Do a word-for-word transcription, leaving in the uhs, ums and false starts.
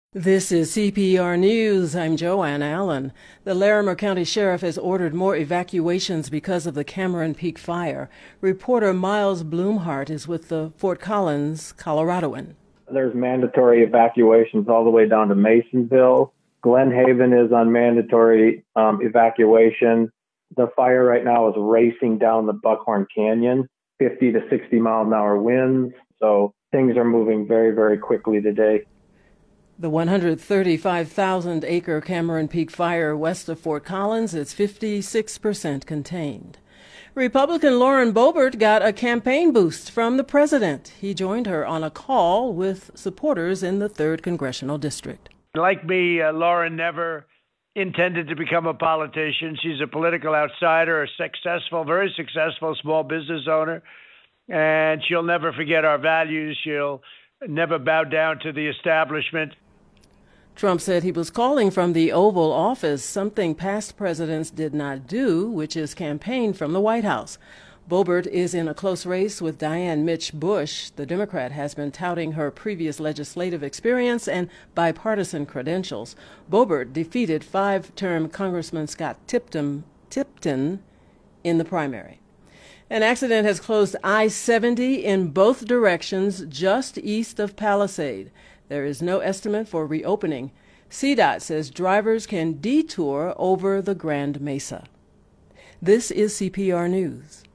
This is C P R News. I'm Joanne Allen. The Larimer County Sheriff has ordered more evacuations because of the Cameron Peak fire. Reporter Miles Blumhart is with the Fort Collins, Coloradoan. There's mandatory evacuations all the way down to Masonville. Glen Haven is on mandatory um, evacuation. The fire right now is racing down the Buckhorn Canyon, fifty to sixty mile an hour winds. So things are moving very, very quickly today. The one hundred thirty-five thousand acre Cameron Peak fire west of Fort Collins is fifty-six percent contained. Republican Lauren Boebert got a campaign boost from the president. He joined her on a call with supporters in the third Congressional District. Like me, uh, Lauren never intended to become a politician. She's a political outsider, a successful, very successful small business owner, and she'll never forget our values. She'll never bow down to the establishment. Trump said he was calling from the Oval Office, something past presidents did not do, which is campaign from the White House. Boebert is in a close race with Diane Mitch Bush. The Democrat has been touting her previous legislative experience and bipartisan credentials. Boebert defeated five-term Congressman Scott Tipton, Tipton in the primary. An accident has closed I seventy in both directions just east of Palisade. There is no estimate for reopening. C DOT says drivers can detour over the Grand Mesa. This is C P R News.